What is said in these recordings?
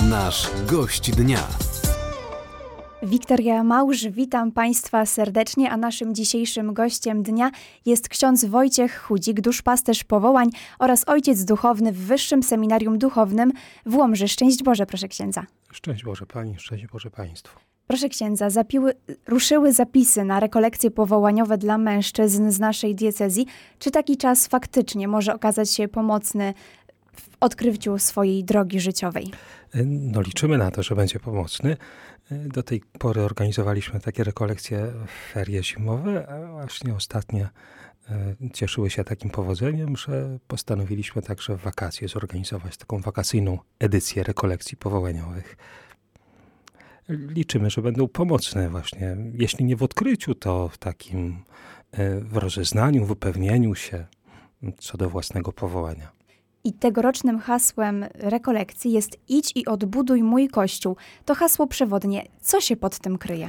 Nasz gość dnia. Wiktoria Małż, witam Państwa serdecznie, a naszym dzisiejszym gościem dnia jest ksiądz Wojciech Chudzik, duszpasterz powołań oraz ojciec duchowny w Wyższym Seminarium Duchownym w Łomży. Szczęść Boże, proszę księdza. Szczęść Boże Pani, szczęść Boże Państwu. Proszę księdza, ruszyły zapisy na rekolekcje powołaniowe dla mężczyzn z naszej diecezji. Czy taki czas faktycznie może okazać się pomocny w odkryciu swojej drogi życiowej? No liczymy na to, że będzie pomocny. Do tej pory organizowaliśmy takie rekolekcje w ferie zimowe, a właśnie ostatnie cieszyły się takim powodzeniem, że postanowiliśmy także w wakacje zorganizować taką wakacyjną edycję rekolekcji powołaniowych. Liczymy, że będą pomocne właśnie, jeśli nie w odkryciu, to w takim w rozeznaniu, w upewnieniu się co do własnego powołania. I tegorocznym hasłem rekolekcji jest idź i odbuduj mój Kościół. To hasło przewodnie. Co się pod tym kryje?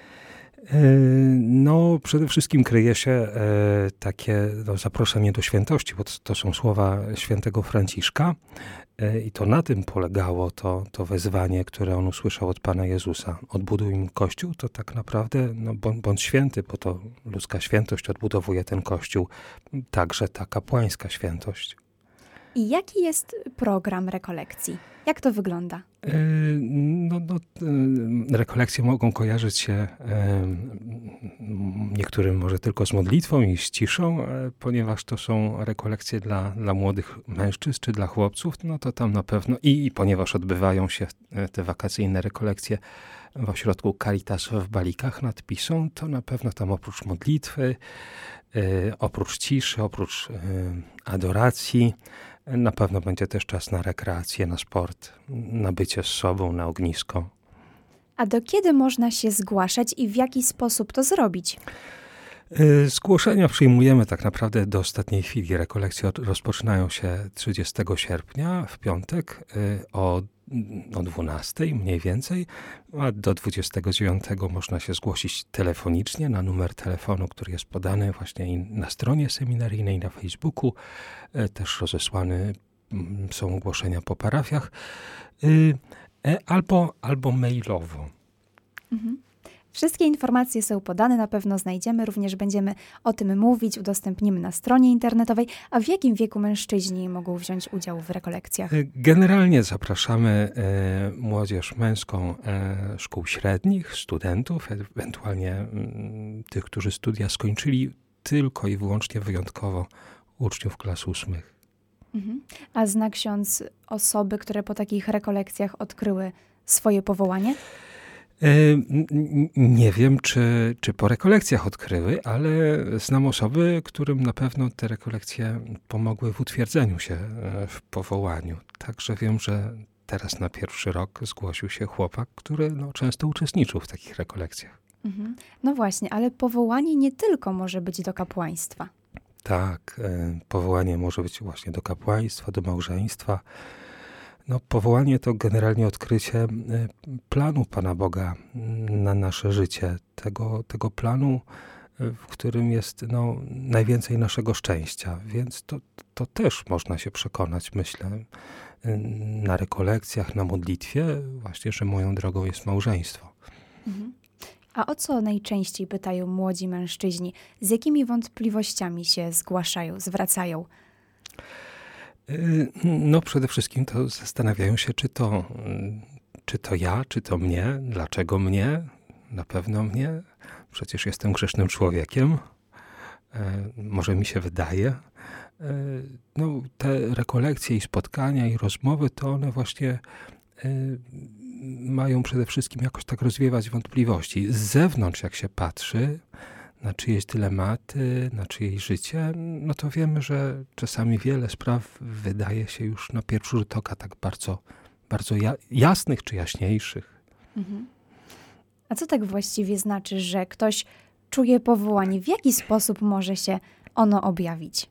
No, przede wszystkim kryje się takie zaproszenie do świętości, bo to są słowa świętego Franciszka i to na tym polegało to wezwanie, które on usłyszał od Pana Jezusa. Odbuduj mi Kościół, to tak naprawdę bądź święty, bo to ludzka świętość odbudowuje ten Kościół, także ta kapłańska świętość. I jaki jest program rekolekcji? Jak to wygląda? Rekolekcje mogą kojarzyć się niektórym może tylko z modlitwą i z ciszą, ponieważ to są rekolekcje dla młodych mężczyzn czy dla chłopców, no to tam na pewno i ponieważ odbywają się te wakacyjne rekolekcje w ośrodku Caritas w Balikach nad Pisą, to na pewno tam oprócz modlitwy, oprócz ciszy, oprócz adoracji, na pewno będzie też czas na rekreację, na sport, na bycie z sobą, na ognisko. A do kiedy można się zgłaszać i w jaki sposób to zrobić? Zgłoszenia przyjmujemy tak naprawdę do ostatniej chwili. Rekolekcje rozpoczynają się 30 sierpnia w piątek o 12 mniej więcej, a do 29 można się zgłosić telefonicznie na numer telefonu, który jest podany właśnie na stronie seminaryjnej, na Facebooku. Też rozesłane są ogłoszenia po parafiach, albo mailowo. Mhm. Wszystkie informacje są podane, na pewno znajdziemy, również będziemy o tym mówić, udostępnimy na stronie internetowej. A w jakim wieku mężczyźni mogą wziąć udział w rekolekcjach? Generalnie zapraszamy młodzież męską szkół średnich, studentów, ewentualnie tych, którzy studia skończyli, tylko i wyłącznie wyjątkowo uczniów klas 8. Mhm. A zna ksiądz osoby, które po takich rekolekcjach odkryły swoje powołanie? Nie wiem, czy po rekolekcjach odkryły, ale znam osoby, którym na pewno te rekolekcje pomogły w utwierdzeniu się w powołaniu. Także wiem, że teraz na pierwszy rok zgłosił się chłopak, który często uczestniczył w takich rekolekcjach. Mhm. No właśnie, ale powołanie nie tylko może być do kapłaństwa. Tak, powołanie może być właśnie do kapłaństwa, do małżeństwa. Powołanie to generalnie odkrycie planu Pana Boga na nasze życie. Tego planu, w którym jest najwięcej naszego szczęścia. Więc to też można się przekonać, myślę, na rekolekcjach, na modlitwie, właśnie, że moją drogą jest małżeństwo. Mhm. A o co najczęściej pytają młodzi mężczyźni? Z jakimi wątpliwościami się zgłaszają, zwracają? Przede wszystkim to zastanawiają się, czy to ja, czy to mnie, dlaczego mnie, na pewno mnie, przecież jestem grzesznym człowiekiem, może mi się wydaje. Te rekolekcje i spotkania i rozmowy, to one właśnie mają przede wszystkim jakoś tak rozwiewać wątpliwości. Z zewnątrz, jak się patrzy na czyjeś dylematy, na czyjeś życie, to wiemy, że czasami wiele spraw wydaje się już na pierwszy rzut oka tak bardzo, bardzo jasnych czy jaśniejszych. Mhm. A co tak właściwie znaczy, że ktoś czuje powołanie? W jaki sposób może się ono objawić?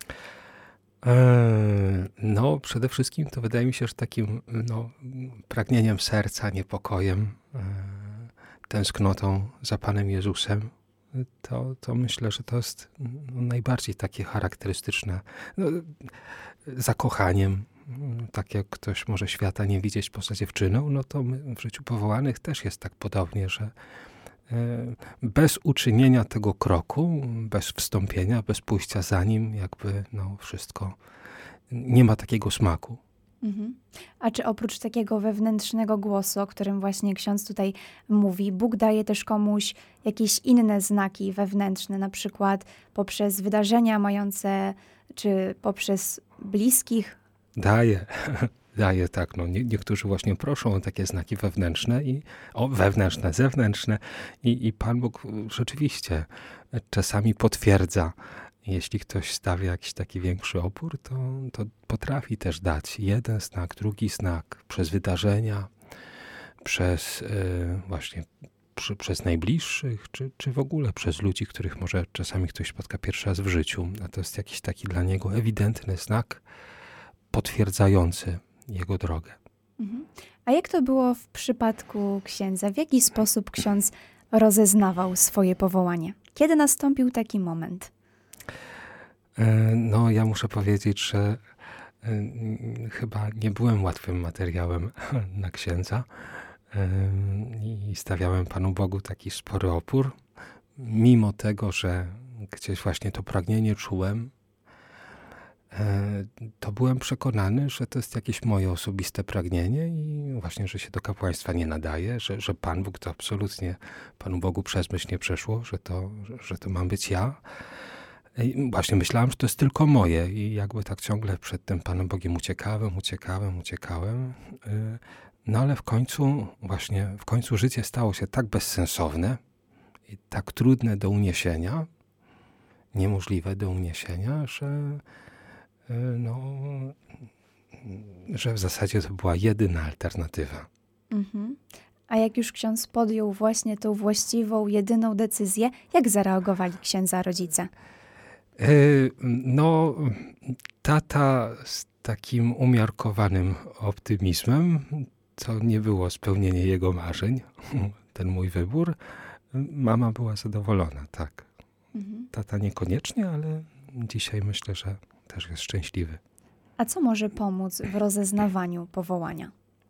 Przede wszystkim to wydaje mi się, że takim pragnieniem serca, niepokojem, tęsknotą za Panem Jezusem, to myślę, że to jest najbardziej takie charakterystyczne. Zakochaniem Tak jak ktoś może świata nie widzieć poza dziewczyną, no to my w życiu powołanych też jest tak podobnie, że bez uczynienia tego kroku, bez wstąpienia, bez pójścia za nim, jakby wszystko nie ma takiego smaku. Mhm. A czy oprócz takiego wewnętrznego głosu, o którym właśnie ksiądz tutaj mówi, Bóg daje też komuś jakieś inne znaki wewnętrzne, na przykład poprzez wydarzenia mające, czy poprzez bliskich? Daje, tak. Niektórzy właśnie proszą o takie znaki wewnętrzne wewnętrzne, zewnętrzne i Pan Bóg rzeczywiście czasami potwierdza. Jeśli ktoś stawia jakiś taki większy opór, to potrafi też dać jeden znak, drugi znak przez wydarzenia, przez przez najbliższych, czy w ogóle przez ludzi, których może czasami ktoś spotka pierwszy raz w życiu. A to jest jakiś taki dla niego ewidentny znak potwierdzający jego drogę. Mhm. A jak to było w przypadku księdza? W jaki sposób ksiądz rozeznawał swoje powołanie? Kiedy nastąpił taki moment? Ja muszę powiedzieć, że chyba nie byłem łatwym materiałem na księdza i stawiałem Panu Bogu taki spory opór. Mimo tego, że gdzieś właśnie to pragnienie czułem, to byłem przekonany, że to jest jakieś moje osobiste pragnienie i właśnie, że się do kapłaństwa nie nadaje, że Pan Bóg to absolutnie Panu Bogu przez myśl nie przeszło, że to mam być ja. I właśnie myślałem, że to jest tylko moje i jakby tak ciągle przed tym Panem Bogiem uciekałem. No ale w końcu życie stało się tak bezsensowne i tak trudne do uniesienia, niemożliwe do uniesienia, że w zasadzie to była jedyna alternatywa. Mhm. A jak już ksiądz podjął właśnie tą właściwą, jedyną decyzję, jak zareagowali księdza rodzice? Tata z takim umiarkowanym optymizmem, to nie było spełnienie jego marzeń, ten mój wybór. Mama była zadowolona, tak. Mhm. Tata niekoniecznie, ale dzisiaj myślę, że też jest szczęśliwy. A co może pomóc w rozeznawaniu powołania?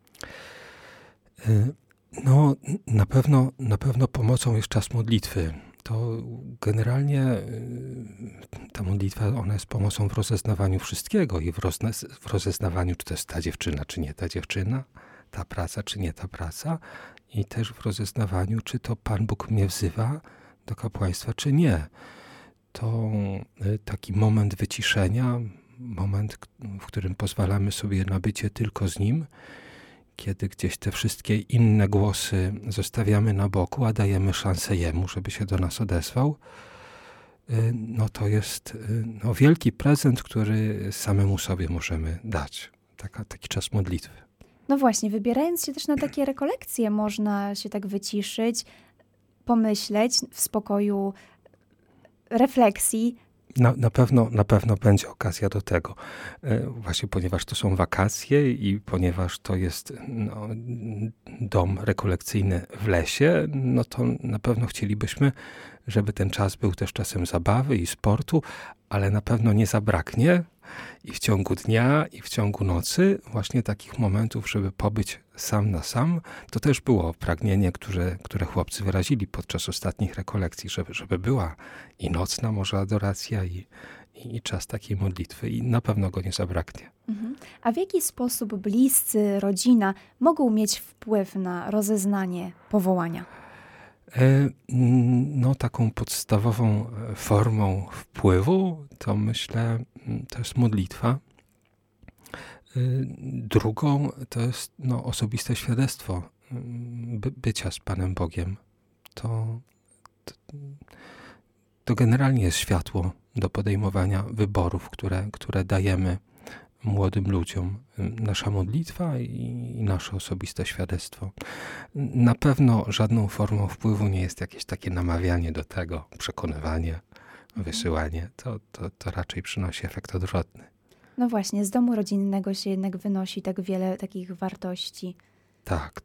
Na pewno pomocą jest czas modlitwy. To generalnie ta modlitwa, ona jest pomocą w rozeznawaniu wszystkiego i w rozeznawaniu, czy to jest ta dziewczyna, czy nie ta dziewczyna, ta praca, czy nie ta praca i też w rozeznawaniu, czy to Pan Bóg mnie wzywa do kapłaństwa, czy nie. To taki moment wyciszenia, moment, w którym pozwalamy sobie na bycie tylko z Nim, kiedy gdzieś te wszystkie inne głosy zostawiamy na boku, a dajemy szansę Jemu, żeby się do nas odezwał, to jest wielki prezent, który samemu sobie możemy dać. Taki czas modlitwy. No właśnie, wybierając się też na takie rekolekcje, można się tak wyciszyć, pomyśleć w spokoju, refleksji. Na pewno będzie okazja do tego. Właśnie ponieważ to są wakacje i ponieważ to jest dom rekolekcyjny w lesie, to na pewno chcielibyśmy, żeby ten czas był też czasem zabawy i sportu, ale na pewno nie zabraknie i w ciągu dnia, i w ciągu nocy właśnie takich momentów, żeby pobyć sam na sam. To też było pragnienie, które chłopcy wyrazili podczas ostatnich rekolekcji, żeby była i nocna może adoracja i czas takiej modlitwy i na pewno go nie zabraknie. Mhm. A w jaki sposób bliscy, rodzina mogą mieć wpływ na rozeznanie powołania? Taką podstawową formą wpływu to myślę, to jest modlitwa. Drugą to jest osobiste świadectwo bycia z Panem Bogiem. To generalnie jest światło do podejmowania wyborów, które dajemy młodym ludziom. Nasza modlitwa i nasze osobiste świadectwo. Na pewno żadną formą wpływu nie jest jakieś takie namawianie do tego, przekonywanie, wysyłanie. To raczej przynosi efekt odwrotny. No właśnie, z domu rodzinnego się jednak wynosi tak wiele takich wartości. Tak,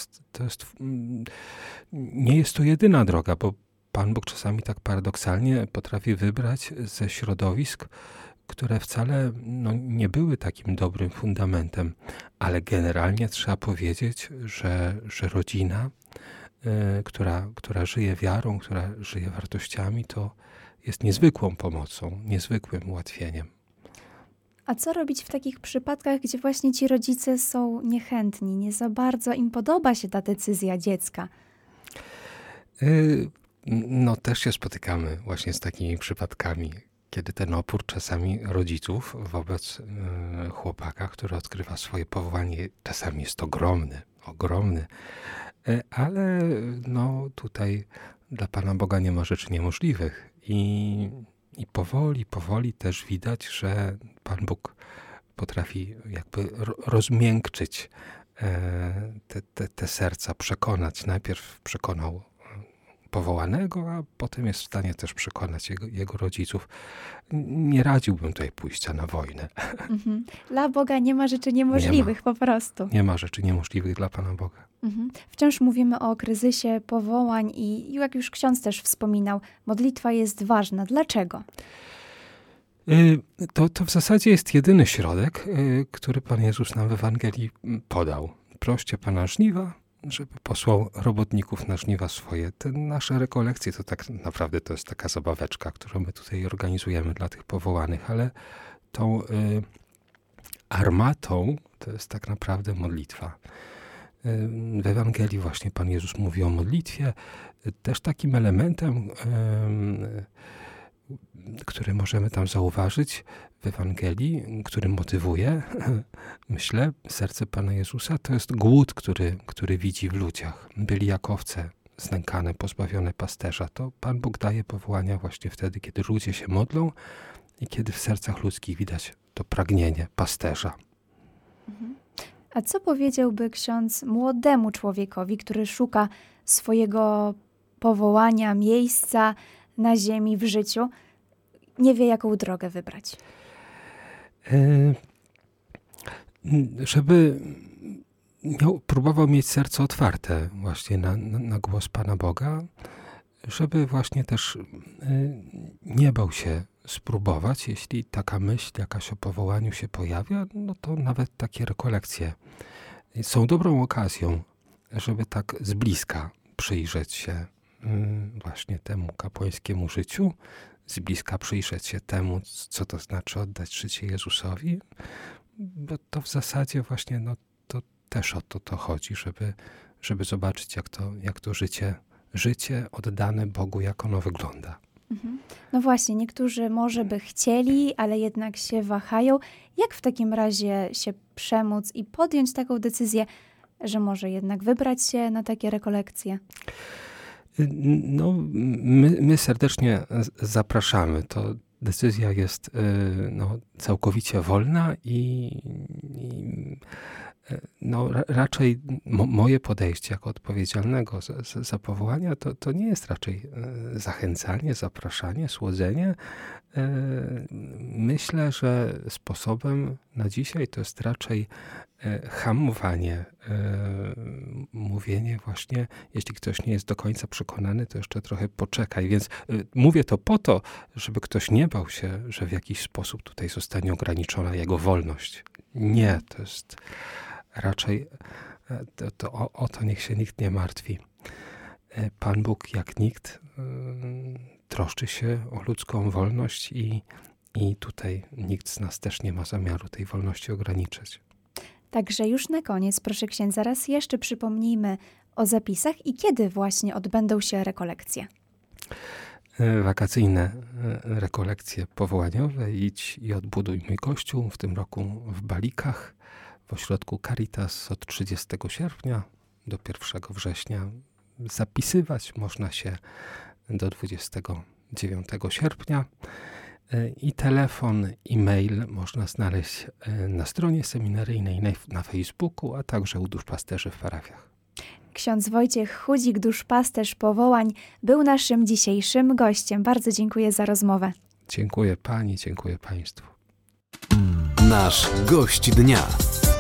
nie jest to jedyna droga, bo Pan Bóg czasami tak paradoksalnie potrafi wybrać ze środowisk, które wcale nie były takim dobrym fundamentem, ale generalnie trzeba powiedzieć, że rodzina, która żyje wiarą, która żyje wartościami, to jest niezwykłą pomocą, niezwykłym ułatwieniem. A co robić w takich przypadkach, gdzie właśnie ci rodzice są niechętni, nie za bardzo im podoba się ta decyzja dziecka? Też się spotykamy właśnie z takimi przypadkami, kiedy ten opór czasami rodziców wobec chłopaka, który odkrywa swoje powołanie, czasami jest ogromny, ale tutaj dla Pana Boga nie ma rzeczy niemożliwych i powoli też widać, że Pan Bóg potrafi jakby rozmiękczyć te serca, przekonać. Najpierw przekonał powołanego, a potem jest w stanie też przekonać jego rodziców. Nie radziłbym tutaj pójścia na wojnę. Dla Boga nie ma rzeczy niemożliwych po prostu. Nie ma rzeczy niemożliwych dla Pana Boga. Wciąż mówimy o kryzysie powołań i jak już ksiądz też wspominał, modlitwa jest ważna. Dlaczego? To w zasadzie jest jedyny środek, który Pan Jezus nam w Ewangelii podał. Proście Pana żniwa, żeby posłał robotników na żniwa swoje. Te nasze rekolekcje to tak naprawdę to jest taka zabaweczka, którą my tutaj organizujemy dla tych powołanych, ale tą armatą to jest tak naprawdę modlitwa. W Ewangelii właśnie Pan Jezus mówi o modlitwie. Też takim elementem, który możemy tam zauważyć w Ewangelii, który motywuje, myślę, serce Pana Jezusa, to jest głód, który widzi w ludziach. Byli jak owce znękane, pozbawione pasterza. To Pan Bóg daje powołania właśnie wtedy, kiedy ludzie się modlą i kiedy w sercach ludzkich widać to pragnienie pasterza. A co powiedziałby ksiądz młodemu człowiekowi, który szuka swojego powołania, miejsca na ziemi, w życiu, nie wie, jaką drogę wybrać? Żeby próbował mieć serce otwarte właśnie na głos Pana Boga, żeby właśnie też nie bał się spróbować. Jeśli taka myśl jakaś o powołaniu się pojawia, to nawet takie rekolekcje są dobrą okazją, żeby tak z bliska przyjrzeć się właśnie temu kapłańskiemu życiu, z bliska przyjrzeć się temu, co to znaczy oddać życie Jezusowi, bo to w zasadzie właśnie to też o to chodzi, żeby zobaczyć, jak to życie oddane Bogu, jak ono wygląda. No właśnie, niektórzy może by chcieli, ale jednak się wahają. Jak w takim razie się przemóc i podjąć taką decyzję, że może jednak wybrać się na takie rekolekcje? My serdecznie zapraszamy. To decyzja jest całkowicie wolna i raczej moje podejście jako odpowiedzialnego za powołania to nie jest raczej zachęcanie, zapraszanie, słodzenie. Myślę, że sposobem na dzisiaj to jest raczej hamowanie, mówienie właśnie, jeśli ktoś nie jest do końca przekonany, to jeszcze trochę poczekaj. Więc mówię to po to, żeby ktoś nie bał się, że w jakiś sposób tutaj zostanie ograniczona jego wolność. Nie, to jest raczej o to niech się nikt nie martwi. Pan Bóg jak nikt troszczy się o ludzką wolność i tutaj nikt z nas też nie ma zamiaru tej wolności ograniczyć. Także już na koniec, proszę księdza, raz jeszcze przypomnijmy o zapisach i kiedy właśnie odbędą się rekolekcje. Wakacyjne rekolekcje powołaniowe Idź i odbuduj mój Kościół, w tym roku w Balikach, w ośrodku Caritas od 30 sierpnia do 1 września. Zapisywać można się do 29 sierpnia i telefon, e-mail można znaleźć na stronie seminaryjnej, na Facebooku, a także u duszpasterzy w parafiach. Ksiądz Wojciech Chudzik, duszpasterz powołań, był naszym dzisiejszym gościem. Bardzo dziękuję za rozmowę. Dziękuję Pani, dziękuję Państwu. Nasz gość dnia.